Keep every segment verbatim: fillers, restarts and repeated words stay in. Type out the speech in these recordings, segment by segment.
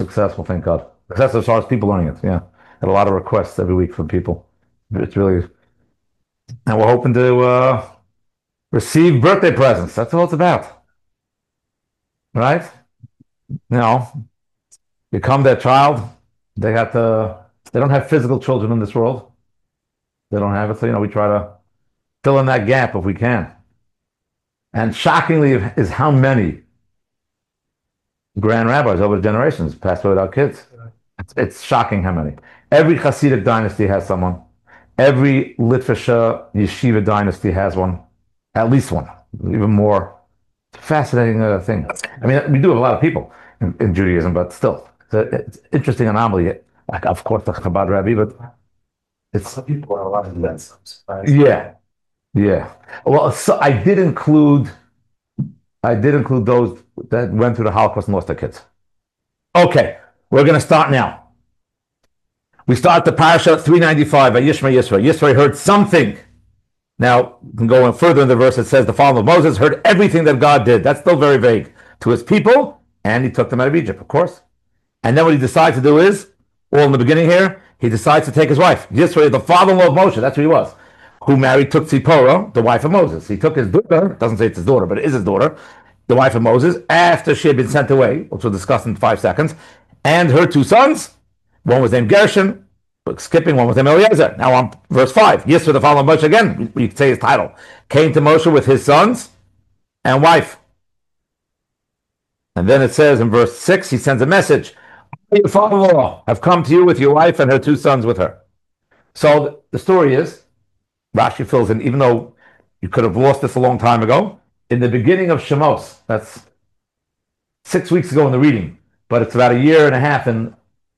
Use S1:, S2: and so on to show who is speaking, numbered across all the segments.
S1: successful, thank God. Successful as far as people learning it, yeah. Had a lot of requests every week from people. It's really, and we're hoping to uh, receive birthday presents. That's all it's about, right? You know, become their child. They have to. They don't have physical children in this world. They don't have it, so you know we try to fill in that gap if we can. And shockingly, is how many grand rabbis over the generations passed away without kids. It's, it's shocking how many. Every Hasidic dynasty has someone. Every Litvisha yeshiva dynasty has one, at least one, even more. It's a fascinating uh, thing. I mean, we do have a lot of people in, in Judaism, but still, it's, a, it's an interesting anomaly. Like, of course, the Chabad Rabbi, but it's
S2: Some people are a lot of that. Right?
S1: yeah, yeah. Well, so I did include, I did include those that went through the Holocaust and lost their kids. Okay, we're going to start now. We start the parasha three ninety-five by Yishma Yisro. Yisro heard something. Now, you can go on further in the verse. It says the father of Moses heard everything that God did. That's still very vague. To his people, and he took them out of Egypt, of course. And then what he decides to do is, all in the beginning here, he decides to take his wife. Yisro, the father-in-law of Moshe, that's who he was, who married, took Tzipporah, the wife of Moses. He took his daughter, it doesn't say it's his daughter, but it is his daughter, the wife of Moses, after she had been sent away, which we'll discuss in five seconds, and her two sons. One was named Gershon, skipping, one was named Eliezer. Now on verse five, Yisro, the father of Moshe, again, you could say his title, came to Moshe with his sons and wife. And then it says in verse six, he sends a message, your father-in-law have come to you with your wife and her two sons with her. So the story is, Rashi fills in, even though you could have lost this a long time ago, in the beginning of Shemos, that's six weeks ago in the reading, but it's about a year and a half in,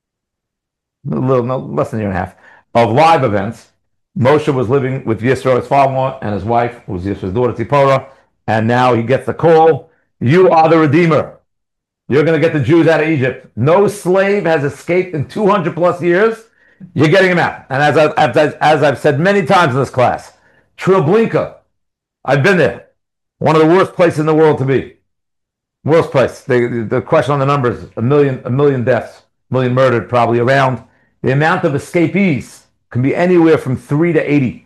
S1: a little, no, less than a year and a half, of live events. Moshe was living with Yisro, his father-in-law, and his wife, who was Yisro's daughter, Tzipporah, and now he gets the call, you are the Redeemer. You're going to get the Jews out of Egypt. No slave has escaped in two hundred plus years. You're getting him out. And as, I, as, I, as I've said many times in this class, Treblinka, I've been there. One of the worst places in the world to be. Worst place. The, the question on the numbers, a million, a million deaths, a million murdered probably around. The amount of escapees can be anywhere from three to eighty.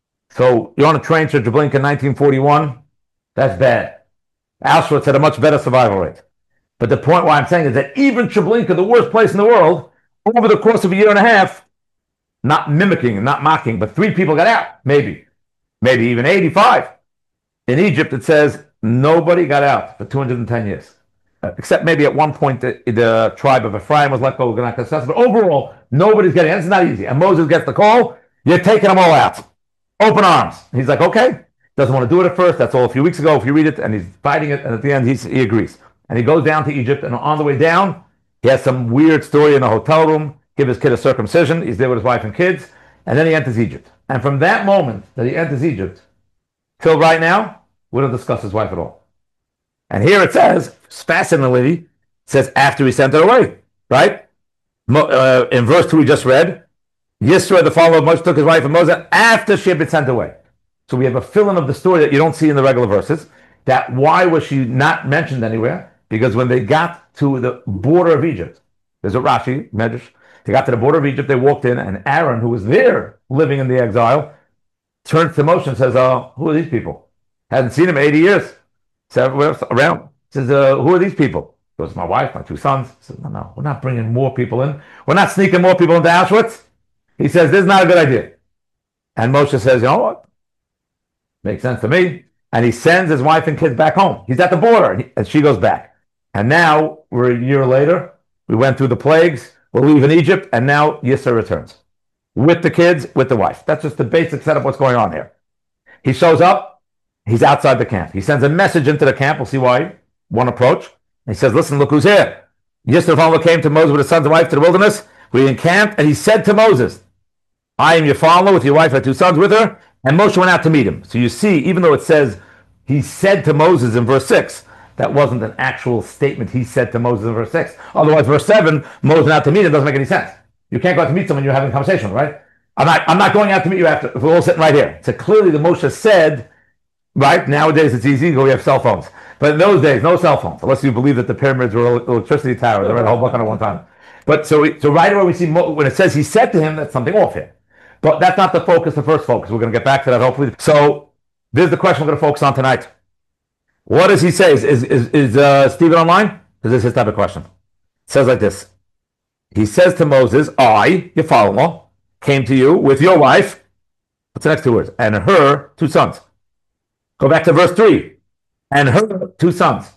S1: So you're on a train to Treblinka in nineteen forty-one. That's bad. Auschwitz had a much better survival rate. But the point why I'm saying is that even Treblinka, the worst place in the world, over the course of a year and a half, not mimicking and not mocking, but three people got out, maybe. Maybe even eighty-five. In Egypt, it says nobody got out for two hundred ten years. Uh, except maybe at one point the, the tribe of Ephraim was let go, we're not going to discuss it. But overall, nobody's getting out. It's not easy. And Moses gets the call, you're taking them all out. Open arms. And he's like, okay. Doesn't want to do it at first. That's all a few weeks ago. If you read it, and he's fighting it, and at the end, he's, he agrees. And he goes down to Egypt, and on the way down, he has some weird story in a hotel room, give his kid a circumcision, he's there with his wife and kids, and then he enters Egypt. And from that moment that he enters Egypt, till right now, we don't discuss his wife at all. And here it says, fascinatingly, it says after he sent her away, right? Uh, in verse two we just read, Yisro, the father of Moshe, took his wife and Moses after she had been sent away. So we have a fill-in of the story that you don't see in the regular verses, that why was she not mentioned anywhere? Because when they got to the border of Egypt, there's a Rashi, Medrash, they got to the border of Egypt, they walked in, and Aaron, who was there living in the exile, turns to Moshe and says, uh, who are these people? Hadn't seen him in eighty years. Said, we're around. Says, uh, who are these people? He goes, my wife, my two sons. He says, no, no, we're not bringing more people in. We're not sneaking more people into Auschwitz. He says, this is not a good idea. And Moshe says, you know what? Makes sense to me. And he sends his wife and kids back home. He's at the border, and, he, and she goes back. And now, we're a year later, we went through the plagues, we're leaving Egypt, and now Yisro returns. With the kids, with the wife. That's just the basic setup of what's going on here. He shows up, he's outside the camp. He sends a message into the camp, we'll see why, one approach. And he says, listen, look who's here. Yisro came to Moses with his sons and wife to the wilderness. We encamped, and he said to Moses, I am your follower with your wife and two sons with her. And Moshe went out to meet him. So you see, even though it says he said to Moses in verse six, that wasn't an actual statement he said to Moses in verse six. Otherwise, verse seven, Moses went out to meet him, doesn't make any sense. You can't go out to meet someone you're having a conversation with, right? I'm not, I'm not going out to meet you after, if we're all sitting right here. So clearly the Moshe said, right, nowadays it's easy, we have cell phones. But in those days, no cell phones, unless you believe that the pyramids were electricity towers. I read a whole book on it one time. But so, we, so right away we see Mo, when it says he said to him, that's something off here. But that's not the focus, the first focus. We're going to get back to that hopefully. So this is the question we're going to focus on tonight. What does he say? Is, is, is, is uh, Stephen online? Because this is his type of question. It says like this. He says to Moses, I, your father-in-law, came to you with your wife. What's the next two words? And her two sons. Go back to verse three. And her two sons,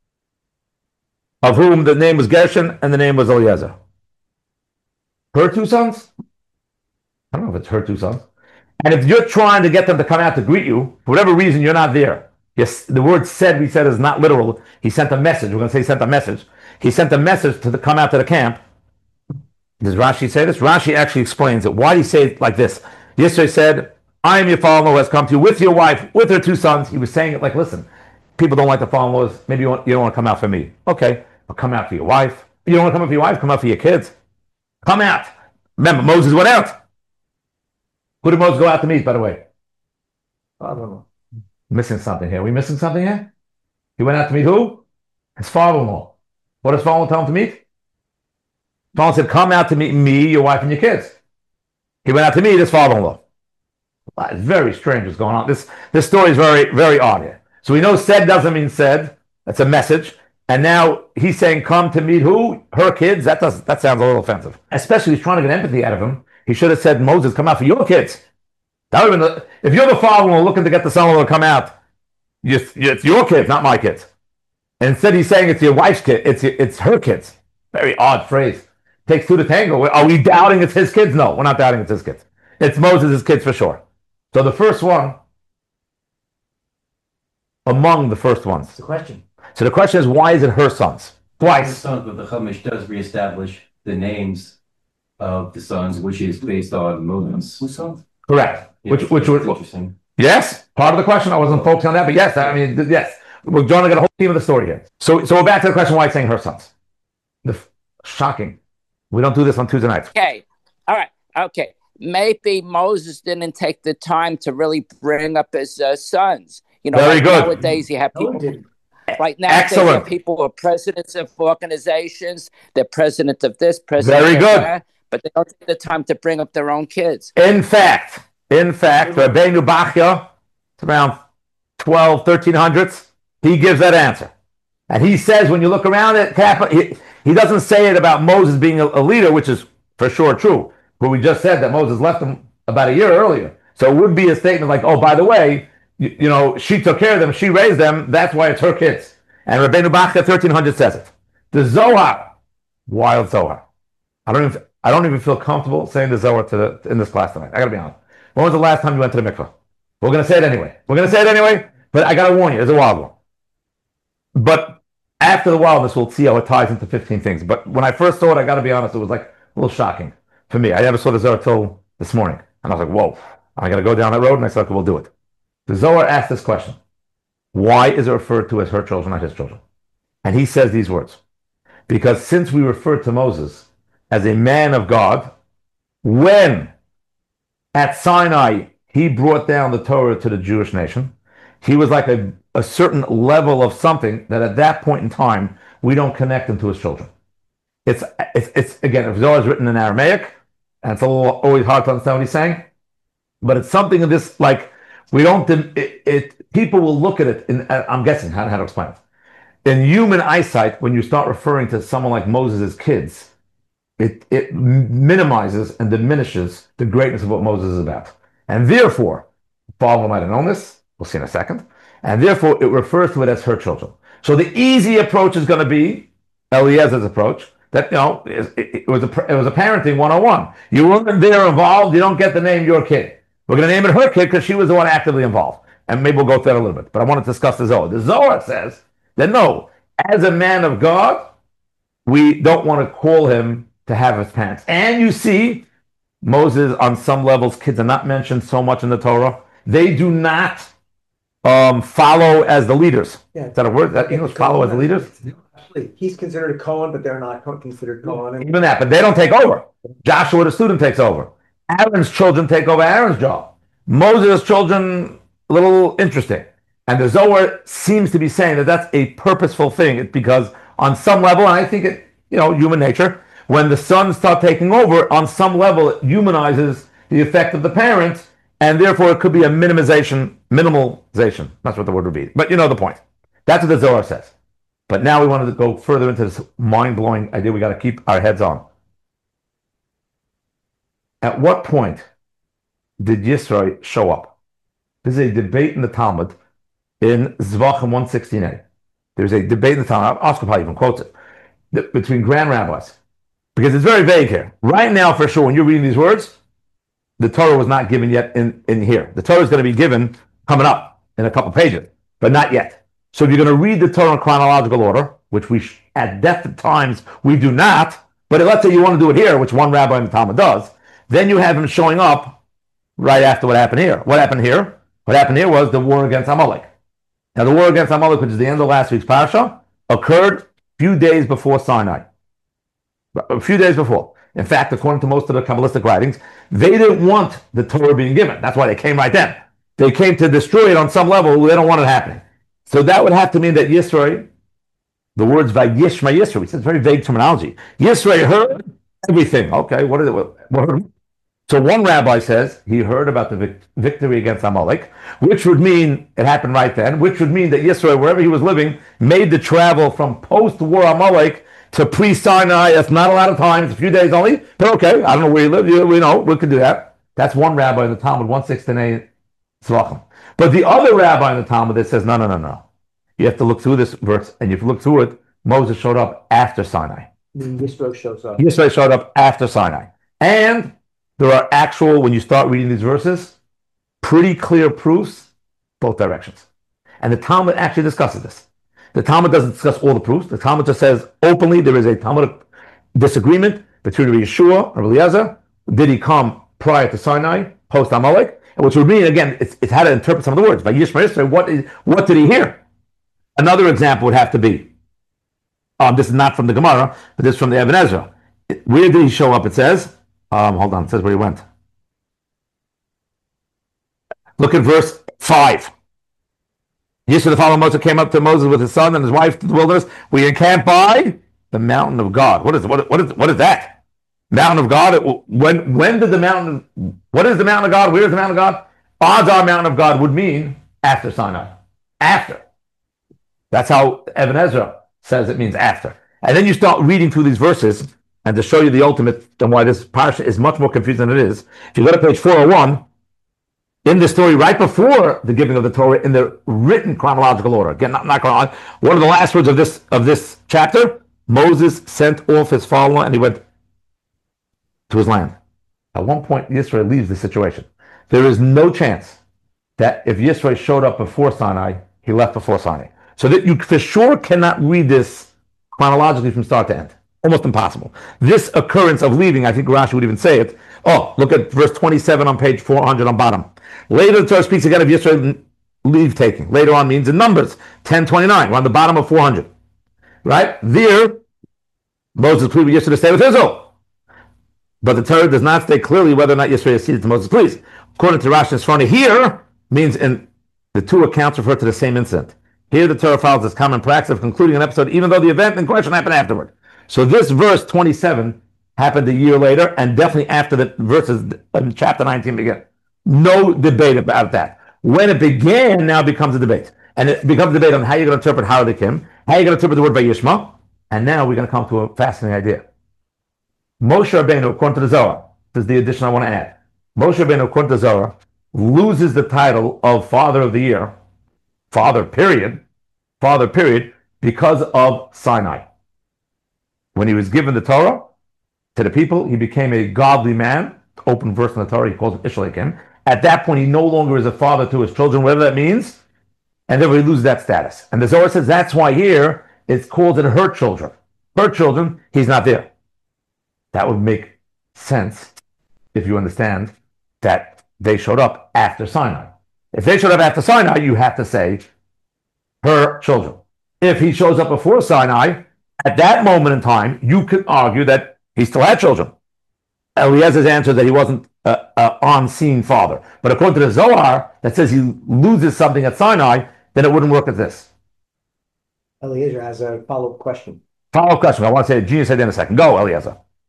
S1: of whom the name was Gershon and the name was Eliezer. Her two sons? I don't know if it's her two sons. And if you're trying to get them to come out to greet you, for whatever reason, you're not there. Yes, the word said, we said, is not literal. He sent a message. We're going to say he sent a message. He sent a message to the, come out to the camp. Does Rashi say this? Rashi actually explains it. Why did he say it like this? Yesterday said, I am your father-in-law who has come to you with your wife, with her two sons. He was saying it like, listen, people don't like the father-in-laws. Maybe you, want, you don't want to come out for me. Okay, but come out for your wife. You don't want to come out for your wife? Come out for your kids. Come out. Remember, Moses went out. Who did Moses go out to meet, by the way?
S2: I don't know.
S1: Missing something here. Are we missing something here? He went out to meet who? His father-in-law. What does father-in-law tell him to meet? Father said, come out to meet me, your wife, and your kids. He went out to meet his father-in-law. It's very strange what's going on. This, this story is very, very odd here. So we know said doesn't mean said. That's a message. And now he's saying, come to meet who? Her kids? That does that sounds a little offensive. Especially he's trying to get empathy out of him. He should have said, Moses, come out for your kids. That would have been the, if you're the father-in-law looking to get the son-in-law to come out, you, it's your kids, not my kids. And instead he's saying it's your wife's kid. It's, it's her kids. Very odd phrase. Takes two to tango. Are we doubting it's his kids? No, we're not doubting it's his kids. It's Moses' kids for sure. So the first one, among the first ones.
S2: It's a question.
S1: So the question is, why is it her sons?
S3: The
S1: Twice.
S3: sons, but the Chumash does reestablish the names of the sons, which is based on Moses. Whose sons?
S1: Correct.
S3: Yeah,
S1: which, which would,
S3: interesting.
S1: yes, part of the question. I wasn't focusing on that, but yes, I mean, yes. We're trying to get a whole team of the story here. So, so we're back to the question, why it's saying her sons. The, shocking. We don't do this on Tuesday nights.
S4: Okay. All right. Okay. Maybe Moses didn't take the time to really bring up his uh, sons. You know,
S1: Very
S4: like
S1: good.
S4: nowadays you have
S2: No,
S4: people.
S2: it didn't.
S4: Like now,
S1: Excellent.
S4: you have people who are presidents of organizations. They're president of this, president
S1: Very
S4: of
S1: good.
S4: that, but they don't take the time to bring up their own kids.
S1: In fact, in fact, Rabbeinu Bachya, it's around twelve, thirteen hundreds, he gives that answer. And he says, when you look around at Kappa, he, he doesn't say it about Moses being a, a leader, which is for sure true. But we just said that Moses left him about a year earlier. So it would be a statement like, oh, by the way, you, you know, she took care of them, she raised them, that's why it's her kids. And Rabbeinu Bachya, thirteen hundred says it. The Zohar, wild Zohar. I don't even, I don't even feel comfortable saying the Zohar to the, in this class tonight. I gotta be honest. When was the last time you went to the mikveh? We're gonna say it anyway. We're gonna say it anyway, but I gotta warn you, it's a wild one. But after the wildness, we'll see how it ties into fifteen things. But when I first saw it, I gotta be honest, it was like a little shocking for me. I never saw the Zohar till this morning. And I was like, whoa, I gotta go down that road, and I said, okay, we'll do it. The Zohar asked this question. Why is it referred to as her children, not his children? And he says these words. Because since we refer to Moses as a man of God, when at Sinai he brought down the Torah to the Jewish nation, he was like a, a certain level of something that at that point in time, we don't connect him to his children. It's, it's, it's again, if Zohar is written in Aramaic, and it's a little always hard to understand what he's saying, but it's something of this, like, we don't, it, it people will look at it, in, I'm guessing how, how to explain it. In human eyesight, when you start referring to someone like Moses' kids, it, it minimizes and diminishes the greatness of what Moses is about. And therefore, Paul might have known this, we'll see in a second, and therefore it refers to it as her children. So the easy approach is going to be Eliezer's approach, that, you know, it, it, was a, it was a parenting one oh one. You weren't there involved, you don't get the name your kid. We're going to name it her kid because she was the one actively involved. And maybe we'll go through that a little bit. But I want to discuss the Zohar. The Zohar says that no, as a man of God, we don't want to call him to have his parents. And you see, Moses, on some levels, kids are not mentioned so much in the Torah. They do not um, follow as the leaders.
S2: Yeah.
S1: Is that a word? That English, follow as the leaders?
S2: Actually, he's considered a Cohen, but they're not co- considered Cohen. And
S1: Even that, but they don't take over. Joshua, the student, takes over. Aaron's children take over Aaron's job. Moses' children, a little interesting. And the Zohar seems to be saying that that's a purposeful thing. It's because on some level, and I think it, you know, human nature, when the sons start taking over, on some level, it humanizes the effect of the parents, and therefore it could be a minimization, minimalization. That's what the word would be. But you know the point. That's what the Zohar says. But now we wanted to go further into this mind-blowing idea we got to keep our heads on. At what point did Yisro show up? There's a debate in the Talmud in Zvachim one sixteen a. There's a debate in the Talmud, Oscar probably even quotes it, between grand rabbis. Because it's very vague here. Right now, for sure, when you're reading these words, the Torah was not given yet in, in here. The Torah is going to be given coming up in a couple pages, but not yet. So if you're going to read the Torah in chronological order, which we sh- at depth at times we do not, but let's say you want to do it here, which one rabbi in the Talmud does, then you have him showing up right after what happened here. What happened here? What happened here was the war against Amalek. Now, the war against Amalek, which is the end of last week's parasha, occurred a few days before Sinai. A few days before. In fact, according to most of the Kabbalistic writings, they didn't want the Torah being given. That's why they came right then. They came to destroy it on some level. They don't want it happening. So that would have to mean that Yisro, the words Vayishma Yisro, which is very vague terminology. Yisro heard everything. Okay, what is it? What, what, so one rabbi says he heard about the vic- victory against Amalek, which would mean it happened right then, which would mean that Yisro, wherever he was living, made the travel from post-war Amalek to pre-Sinai. That's not a lot of time. It's a few days only. But okay, I don't know where you live. You, we know, we could do that. That's one rabbi in the Talmud, one sixteen Tzvachim. But the other rabbi in the Talmud that says, no, no, no, no. You have to look through this verse, and if you look through it, Moses showed up after Sinai.
S2: Yisro shows up.
S1: Yisro showed up after Sinai. And there are actual, when you start reading these verses, pretty clear proofs, both directions. And the Talmud actually discusses this. The Talmud doesn't discuss all the proofs. The Talmud just says openly there is a Talmudic disagreement between Yeshua and Eliezer. Did he come prior to Sinai, post Amalek? Which would mean, again, it's, it's how to interpret some of the words. By Yishma Yisro, what, is, what did he hear? Another example would have to be, um, this is not from the Gemara, but this is from the Ibn Ezra. Where did he show up? It says, um, hold on, it says where he went. Look at verse five. Yisro, the father of Moses, came up to Moses with his son and his wife to the wilderness. We encamped by the mountain of God. What is what, what is what is that? Mountain of God. When when did the mountain? What is the mountain of God? Where is the mountain of God? Odds are mountain of God would mean after Sinai. After. That's how Ibn Ezra says it means after. And then you start reading through these verses, and to show you the ultimate and why this parasha is much more confusing than it is. If you go to page four oh one, in the story right before the giving of the Torah, in the written chronological order, again, not, not chronological, one of the last words of this of this chapter, Moses sent off his follower and he went to his land. At one point, Yisro leaves the situation. There is no chance that if Yisro showed up before Sinai, he left before Sinai. So that you for sure cannot read this chronologically from start to end. Almost impossible. This occurrence of leaving, I think Rashi would even say it. Oh, look at verse twenty-seven on page four hundred on bottom. Later, the Torah speaks again of Yisro leave taking. Later on means in Numbers ten twenty-nine. We're on the bottom of four hundred. Right? There, Moses pleaded with Yisro to stay with Israel. But the Torah does not state clearly whether or not Yisro acceded to Moses' pleas. According to Rashi and Sforno, here means in the two accounts refer to the same incident. Here the Torah follows this common practice of concluding an episode even though the event in question happened afterward. So this verse twenty-seven happened a year later and definitely after the verses in chapter nineteen begin. No debate about that. When it began, now becomes a debate. And it becomes a debate on how you're going to interpret Haradim, how you're going to interpret the word Vayishma, and now we're going to come to a fascinating idea. Moshe Rabbeinu, according to the Zohar, this is the addition I want to add. Moshe Rabbeinu, according to the Zohar, loses the title of Father of the Year, Father period, Father period, because of Sinai. When he was given the Torah to the people, he became a godly man. Open verse in the Torah, he calls him Ishalakim. At that point, he no longer is a father to his children, whatever that means, and then he loses that status. And the Zohar says that's why here it's called it her children. Her children, he's not there. That would make sense if you understand that they showed up after Sinai. If they showed up after Sinai, you have to say her children. If he shows up before Sinai, at that moment in time, you could argue that he still had children. Eliezer's answer that he wasn't an on-scene father. But according to the Zohar, that says he loses something at Sinai, then it wouldn't work as this.
S2: Eliezer has a follow-up question.
S1: Follow-up question. I want to say, Genius said in a second. Go, Eliezer.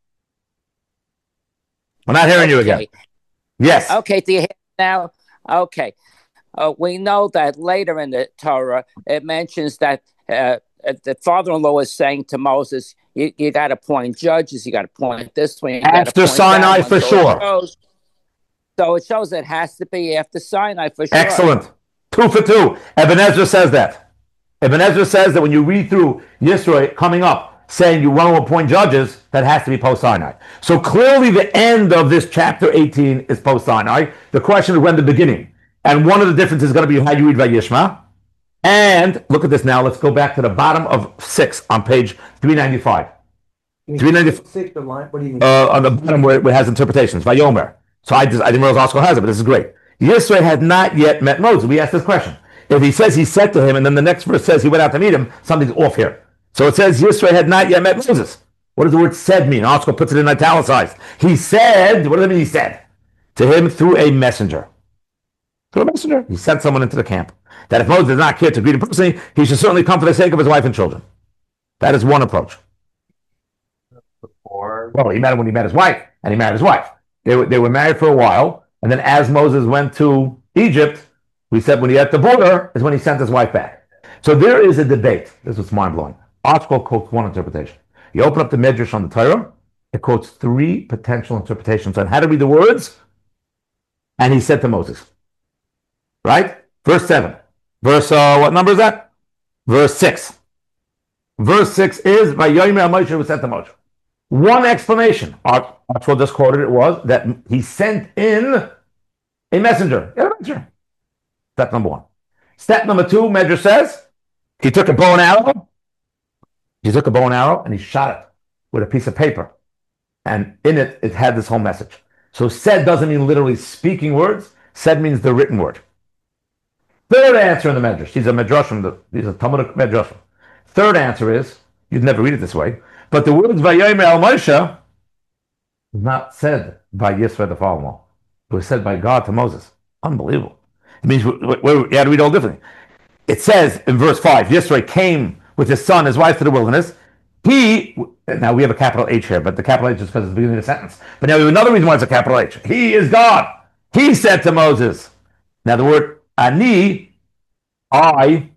S1: We're not hearing you again.
S4: Okay.
S1: Yes.
S4: Okay, do you hear now? Okay. Uh, we know that later in the Torah, it mentions that uh, the father-in-law is saying to Moses, you, you got to appoint judges, you got to appoint this one, you got to
S1: After
S4: appoint
S1: Sinai,
S4: that one.
S1: for
S4: So
S1: sure.
S4: It shows, so it shows it has to be after Sinai for sure.
S1: Excellent. Two for two. Ibn Ezra says that. Ibn Ezra says that when you read through Yisro coming up, saying you want to appoint judges, that has to be post-Sinai. So clearly the end of this chapter eighteen is post-Sinai. The question is when the beginning. And one of the differences is going to be how you read Vayishma. And look at this now. Let's go back to the bottom of six on page three ninety-five. three ninety-five.
S2: Six, the line, what do you mean?
S1: Uh, on the bottom where it has interpretations. Vayomer. So I, just, I didn't realize Oscar has it, but this is great. Yisro had not yet met Moses. We asked this question. If he says he said to him, and then the next verse says he went out to meet him, something's off here. So it says Yisro had not yet met Moses. What does the word said mean? Oscar puts it in italicized. He said, what does it mean he said? To him through a messenger. Through a messenger. He sent someone into the camp. That if Moses did not care to greet him personally, he should certainly come for the sake of his wife and children. That is one approach.
S3: Before.
S1: Well, he met him when he met his wife, and he married his wife. They were, they were married for a while, and then as Moses went to Egypt, we said when he at the border is when he sent his wife back. So there is a debate. This was mind-blowing. Archibald quotes one interpretation. You open up the Midrash on the Torah, it quotes three potential interpretations on how to read the words, and he said to Moses. Right? Verse seven. Verse, uh, what number is that? Verse six. Verse six is, Vayomer Moshe was sent to Moshe. One explanation, Archibald just quoted it, was that he sent in a messenger. A messenger. Step number one. Step number two, Medrash says, he took a bow and arrow. He took a bow and arrow and he shot it with a piece of paper. And in it, it had this whole message. So said doesn't mean literally speaking words. Said means the written word. Third answer in the Medrash. These are Medrashim. These are Talmudic Medrashim. Third answer is, you'd never read it this way, but the words Vayomer El Moshe was not said by Yisro the father-in-law. It was said by God to Moses. Unbelievable. It means we, we, we had to read all differently. It says in verse five, Yisro came with his son, his wife to the wilderness. He, now we have a capital H here, but the capital H is because it's the beginning of the sentence. But now we have another reason why it's a capital H. He is God. He said to Moses. Now the word Ani, I,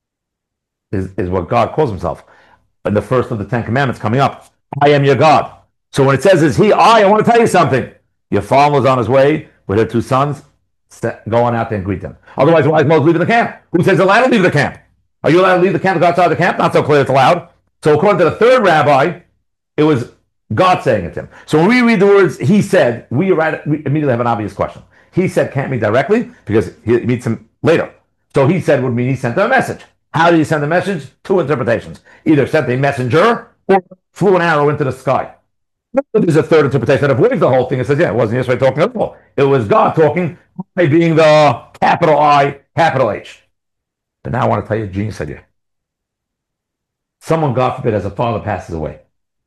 S1: is, is what God calls himself. In the first of the Ten Commandments coming up. I am your God. So when it says is he, I, I want to tell you something. Your father was on his way with her two sons. Go on out there and greet them. Otherwise, why is Moses leaving the camp? Who says allowed to leave the camp? Are you allowed to leave the camp to go outside the camp? Not so clear it's allowed. So according to the third rabbi, it was God saying it to him. So when we read the words he said, we, right, we immediately have an obvious question. He said can't mean directly because he meets him later. So he said would mean he sent them a message. How did he send the message? Two interpretations. Either sent a messenger or flew an arrow into the sky. There's a third interpretation that avoids the whole thing. It says, yeah, it wasn't Yisro talking at all. It was God talking, I being the capital I, capital H. But now I want to tell you a genius idea. Someone, God forbid, as a father passes away.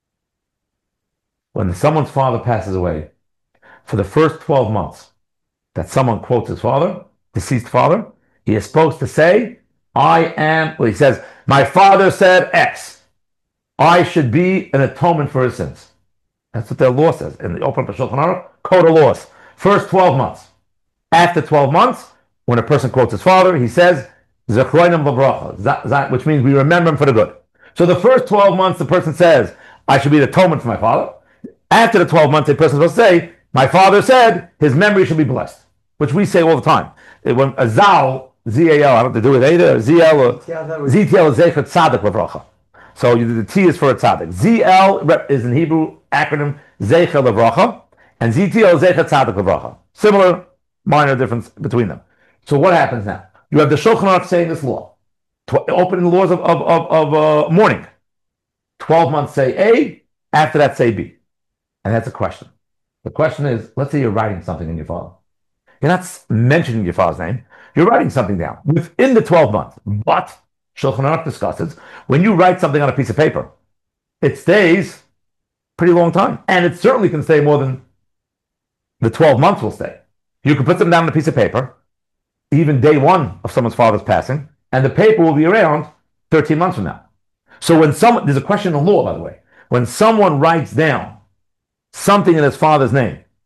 S1: When someone's father passes away, for the first twelve months that someone quotes his father, deceased father, he is supposed to say, I am, well, he says, my father said X. I should be an atonement for his sins. That's what their law says. In the Open Shulchan Aruch, Code of Laws. First twelve months. After twelve months, when a person quotes his father, he says, Zechroinim v'bracha, which means we remember him for the good. So the first twelve months, the person says, I should be an atonement for my father. After the twelve months, the person is supposed to say, my father said his memory should be blessed, which we say all the time. When a zal, Z A L, I don't have to do with either, Z L or Z T L is Zeichet Tzadik Levracha. So the T is for a tzaddik. Z L is in Hebrew acronym Zeichet Levracha, and Z T L is Zeichet Tzadik Levracha. Similar, minor difference between them. So what happens now? You have the Shulchan Aruch saying this law, Tw- opening the laws of, of, of, of uh, mourning. twelve months say A, after that say B. And that's a question. The question is, let's say you're writing something in your father. You're not mentioning your father's name. You're writing something down within the twelve months. But Shulchan Aruch discusses, when you write something on a piece of paper, it stays pretty long time. And it certainly can stay more than the twelve months will stay. You can put them down on a piece of paper, even day one of someone's father's passing, and the paper will be around thirteen months from now. So when someone, there's a question in law, by the way, when someone writes down something in his father's name,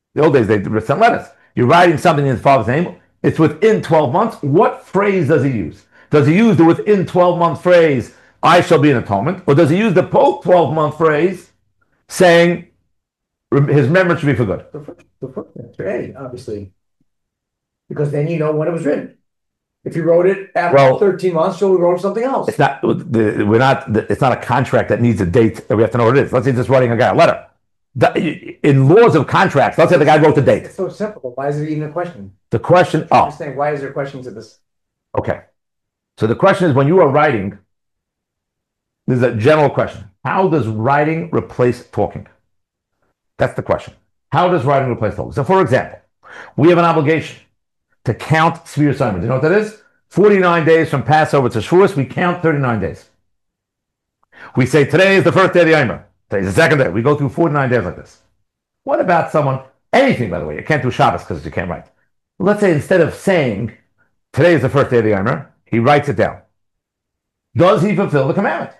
S1: The old days, they sent letters. You're writing something in his father's name. It's within twelve months. What phrase does he use? Does he use the within twelve month phrase, I shall be an atonement? Or does he use the post twelve month phrase saying his memory should be for good?
S2: The first, the first answer, A, obviously. Because then you know when it was written. If you wrote it after
S1: Well-
S2: thirteen months, so we wrote something else.
S1: It's not, the, we're not, the, it's not a contract that needs a date that we have to know what it is. Let's say just writing a guy a letter. The- in laws of contracts, let's say the guy wrote the date.
S2: It's so simple. Why is it even a question?
S1: The question,
S2: I'm
S1: oh,
S2: just saying, why is there questions to this?
S1: okay. So the question is, when you are writing, this is a general question. How does writing replace talking? That's the question. How does writing replace talking? So for example, we have an obligation to count Sfir Simon. Do you know what that is? forty-nine days from Passover to Shavuos, we count thirty-nine days. We say today is the first day of the Omer. Today's the second day. We go through forty-nine days like this. What about someone, anything by the way, you can't do Shabbos because you can't write. Let's say instead of saying today is the first day of the Omer, he writes it down. Does he fulfill the commandment?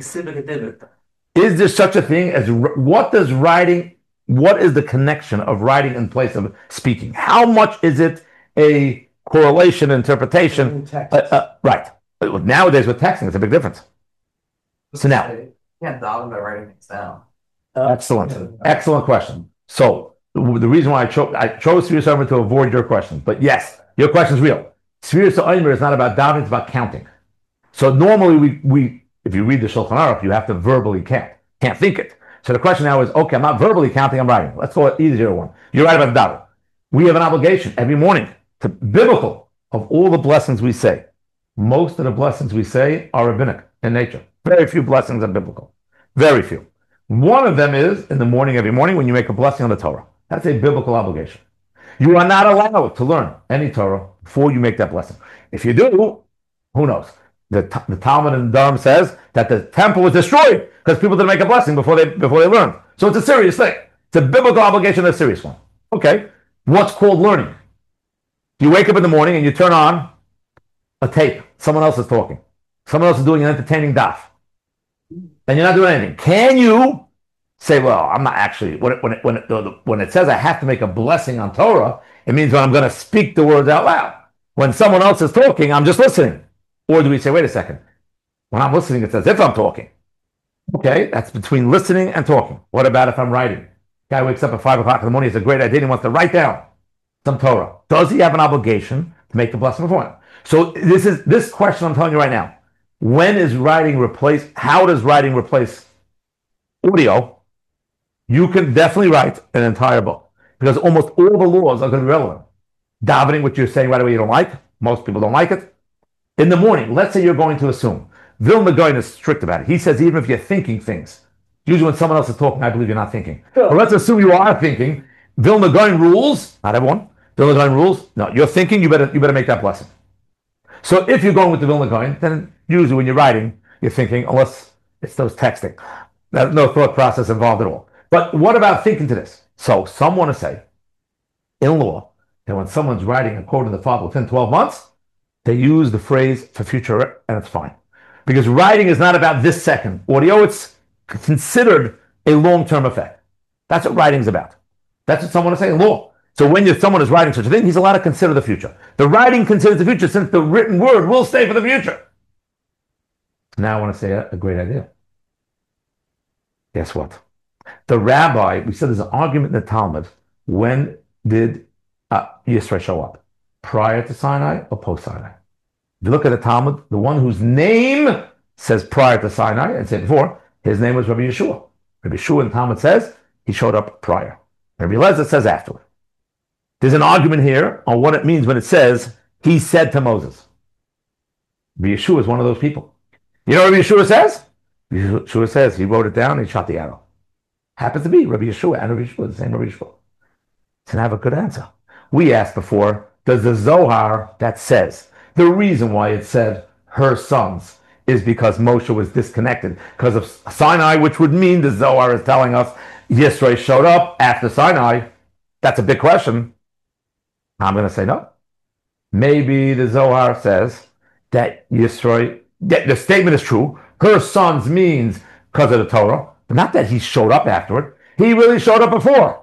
S1: Is there such a thing as, what does writing, what is the connection of writing in place of speaking? How much is it a correlation, interpretation?
S2: In text.
S1: Uh, uh, right. Nowadays with texting, it's a big difference. So now,
S5: You can't dollar by writing things down.
S2: Uh,
S1: excellent, excellent question. So the the reason why I chose I chose Sfir Somer to avoid your question, but yes, your question is real. Sfir Somer is not about davening; it's about counting. So normally we we if you read the Shulchan Aruch, you have to verbally count, can't think it. So the question now is, okay, I'm not verbally counting, I'm writing. Let's go easier one. You're right about the davening. We have an obligation every morning to biblical of all the blessings we say. Most of the blessings we say are rabbinic in nature. Very few blessings are biblical. Very few. One of them is in the morning, every morning, when you make a blessing on the Torah. That's a biblical obligation. You are not allowed to learn any Torah before you make that blessing. If you do, who knows? The, the Talmud in Durham says that the temple was destroyed because people didn't make a blessing before they before they learned. So it's a serious thing. It's a biblical obligation, a serious one. Okay. What's called learning? You wake up in the morning and you turn on a tape. Someone else is talking. Someone else is doing an entertaining daf. And you're not doing anything. Can you say, well, I'm not actually, when it, when it, when it, when it says I have to make a blessing on Torah, it means when I'm going to speak the words out loud. When someone else is talking, I'm just listening. Or do we say, wait a second, when I'm listening, it's as if I'm talking. Okay, that's between listening and talking. What about if I'm writing? Guy wakes up at five o'clock in the morning, he has a great idea, and he wants to write down some Torah. Does he have an obligation to make the blessing before him? So this is this question I'm telling you right now. When is writing replaced? How does writing replace audio? You can definitely write an entire book because almost all the laws are going to be relevant. Davening, which you're saying right away you don't like. Most people don't like it. In the morning, let's say you're going to assume. Vilna Gaon is strict about it. He says even if you're thinking things, usually when someone else is talking, I believe you're not thinking.
S2: Sure.
S1: But let's assume you are thinking. Vilna Gaon rules, not everyone. Vilna Gaon rules. No, you're thinking. You better you better make that blessing. So if you're going with the Vilna Gaon, then usually when you're writing, you're thinking, unless it's those texting, there's no thought process involved at all. But what about thinking to this? So some want to say, in law, that when someone's writing and quoting the father within twelve months, they use the phrase for future, and it's fine. Because writing is not about this second. Audio, it's considered a long-term effect. That's what writing is about. That's what someone is saying in law. So when you're, someone is writing such a thing, he's allowed to consider the future. The writing considers the future since the written word will stay for the future. Now I want to say a, a great idea. Guess what? The rabbi, we said there's an argument in the Talmud. When did uh, Yisro show up? Prior to Sinai or post Sinai? If you look at the Talmud, the one whose name says prior to Sinai, and said before, his name was Rabbi Yeshua. Rabbi Yeshua in the Talmud says he showed up prior. Rabbi Eliezer says afterward. There's an argument here on what it means when it says he said to Moses. Rabbi Yeshua is one of those people. You know what Rabbi Yeshua says? Rabbi Yeshua says he wrote it down and he shot the arrow. Happens to be Rabbi Yeshua and Rabbi Yeshua, the same Rabbi Yeshua. So I have a good answer. We asked before, does the Zohar that says the reason why it said her sons is because Moshe was disconnected because of Sinai, which would mean the Zohar is telling us Yisro showed up after Sinai. That's a big question. I'm going to say no. Maybe the Zohar says that Yisro, that the statement is true. Her sons means because of the Torah, but not that he showed up afterward. He really showed up before.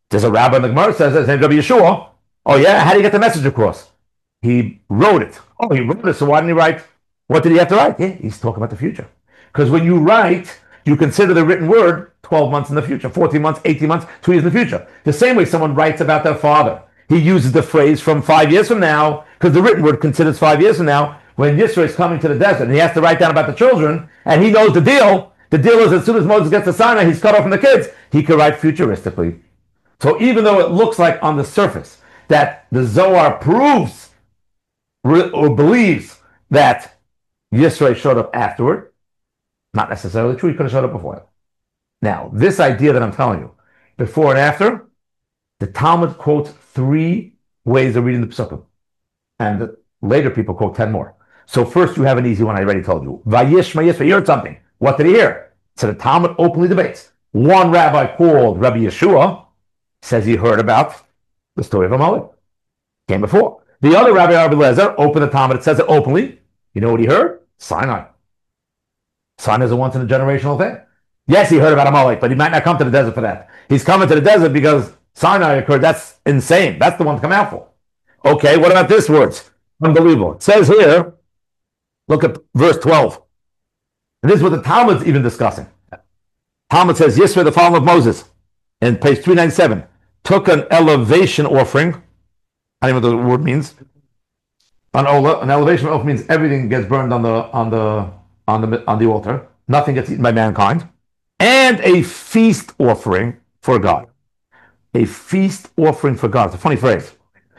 S1: There's a rabbi in the Gemara says his name Rabbi Yeshua. Oh yeah, how do you get the message across? He wrote it. Oh, he wrote it. So why didn't he write? What did he have to write? Yeah, he's talking about the future. Because when you write, you consider the written word twelve months in the future, fourteen months, eighteen months, two years in the future. The same way someone writes about their father. He uses the phrase from five years from now, because the written word considers five years from now. When Yisro is coming to the desert and he has to write down about the children, and he knows the deal, the deal is as soon as Moses gets to Sinai, he's cut off from the kids, he can write futuristically. So even though it looks like on the surface that the Zohar proves or believes that Yisro showed up afterward, not necessarily true, he could have showed up before. Now, this idea that I'm telling you, before and after, the Talmud quotes three ways of reading the Psukim. And the later people quote ten more. So first you have an easy one I already told you. Vayishma Yisro, he heard something. What did he hear? So the Talmud openly debates. One rabbi called Rabbi Yeshua says he heard about the story of Amalek. Came before. The other rabbi, Rabbi Lezer, opened the Talmud. It says it openly. You know what he heard? Sinai. Sinai is a once in a generational thing. Yes, he heard about Amalek, but he might not come to the desert for that. He's coming to the desert because Sinai occurred. That's insane. That's the one to come out for. Okay, what about this words? Unbelievable. It says here, look at verse twelve. And this is what the Talmud's even discussing. Talmud says, Yisro, the father of Moses, in page three ninety-seven, took an elevation offering. I don't know what the word means. An, an elevation offering means everything gets burned on the on the on the on the altar. Nothing gets eaten by mankind. And a feast offering for God. A feast offering for God. It's a funny phrase.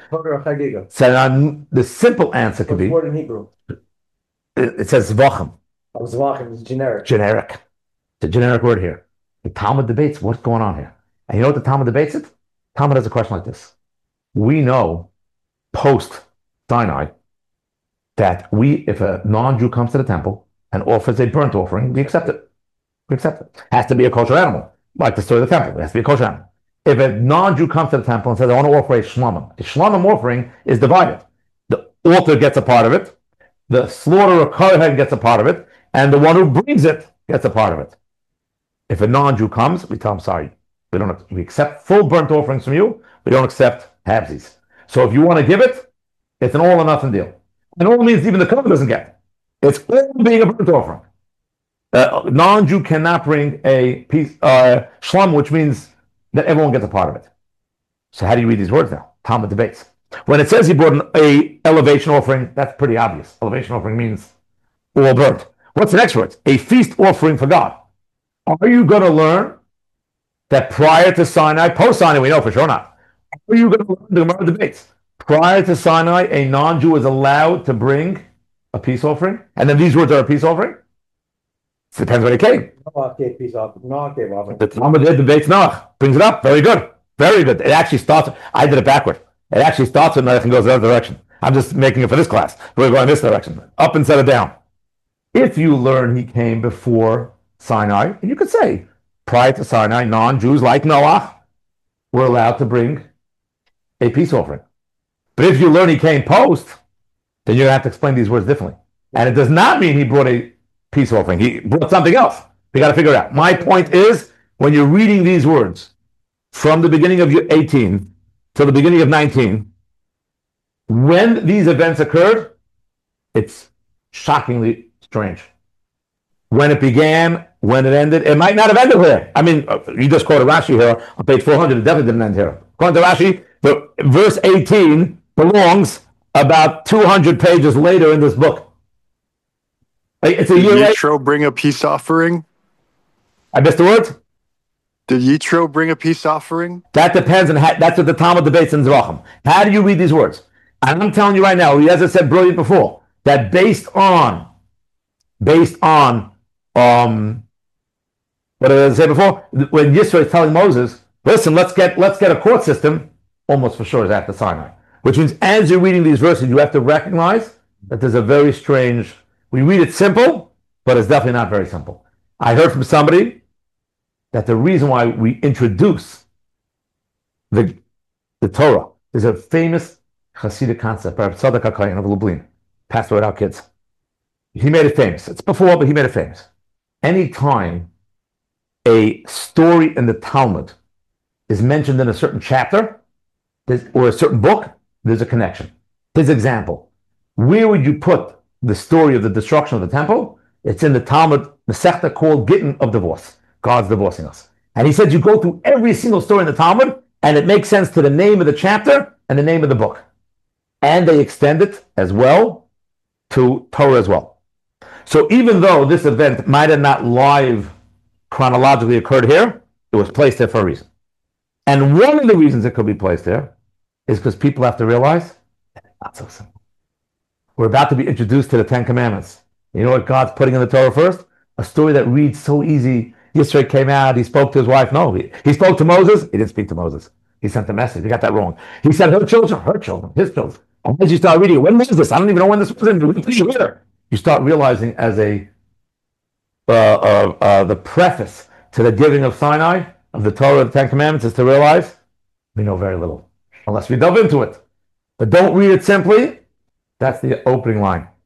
S1: So uh, the simple answer could be.
S2: What's the word in Hebrew?
S1: It, it says zvachim.
S2: Oh, zvachim is generic.
S1: Generic. It's a generic word here. The Talmud debates what's going on here. And you know what the Talmud debates it? Talmud has a question like this. We know post Sinai that we, if a non-Jew comes to the temple and offers a burnt offering, we accept it. We accept it. Has to be a kosher animal, like the story of the temple. It has to be a kosher animal. If a non-Jew comes to the temple and says, I want to offer a shlomim, a shlomim offering is divided. The altar gets a part of it, the slaughterer kohen gets a part of it, and the one who brings it gets a part of it. If a non-Jew comes, we tell him, sorry, we don't. We accept full burnt offerings from you. We don't accept halvesies. So if you want to give it, it's an all or nothing deal. And all means even the kohen doesn't get it. It's all being a burnt offering. Uh, non-Jew cannot bring a piece, uh, shlom, which means that everyone gets a part of it. So how do you read these words now? Talmud debates. When it says he brought an a elevation offering, that's pretty obvious. Elevation offering means all burnt. What's the next word? A feast offering for God. Are you going to learn that prior to Sinai, post Sinai, we know for sure not. Are you going to learn the Gemara debates? Prior to Sinai, a non-Jew is allowed to bring a peace offering, and then these words are a peace offering. It depends where they came. The Talmud debates Noach, brings it up. Very good, very good. It actually starts. I did it backward. It actually starts with Noach and goes the other direction. I'm just making it for this class. We're going this direction, up instead of down. If you learn he came before Sinai, and you could say prior to Sinai, non-Jews like Noach were allowed to bring a peace offering. But if you learn he came post, then you have to explain these words differently. And it does not mean he brought a peace offering. He brought something else. We got to figure it out. My point is, when you're reading these words from the beginning of eighteen to the beginning of nineteen, when these events occurred, it's shockingly strange. When it began, when it ended, it might not have ended here. I mean, you just quoted Rashi here on page four hundred. It definitely didn't end here. According to Rashi, the verse eighteen belongs about two hundred pages later in this book. It's a
S6: Did
S1: year later.
S6: Yitro bring a peace offering?
S1: I missed the words?
S6: Did Yitro bring a peace offering?
S1: That depends on how, that's what the Talmud debates in Zvachim. How do you read these words? And I'm telling you right now, as I said brilliant before, that based on, based on, um, what did I say before? When Yisro is telling Moses, listen, let's get let's get a court system, almost for sure is after Sinai. Which means as you're reading these verses, you have to recognize that there's a very strange, we read it simple, but it's definitely not very simple. I heard from somebody that the reason why we introduce the, the Torah is a famous Hasidic concept by Tzadok HaKohen of Lublin, passed away without kids. He made it famous. It's before, but he made it famous. Anytime a story in the Talmud is mentioned in a certain chapter there's, or a certain book, there's a connection. His example, where would you put the story of the destruction of the temple? It's in the Talmud Masechta called Gittin of divorce. God's divorcing us. And he said you go through every single story in the Talmud and it makes sense to the name of the chapter and the name of the book. And they extend it as well to Torah as well. So even though this event might have not live chronologically occurred here, it was placed there for a reason. And one of the reasons it could be placed there is because people have to realize that it's not so simple. We're about to be introduced to the Ten Commandments. You know what God's putting in the Torah first? A story that reads so easy. Yisro came out, he spoke to his wife. No, he, he spoke to Moses. He didn't speak to Moses. He sent the message. He got that wrong. He said her children, her children, his children. And as you start reading, when was this? I don't even know when this was in. You start realizing as a uh, uh, uh, the preface to the giving of Sinai, of the Torah, the Ten Commandments, is to realize we know very little unless we delve into it. But don't read it simply. That's the opening line.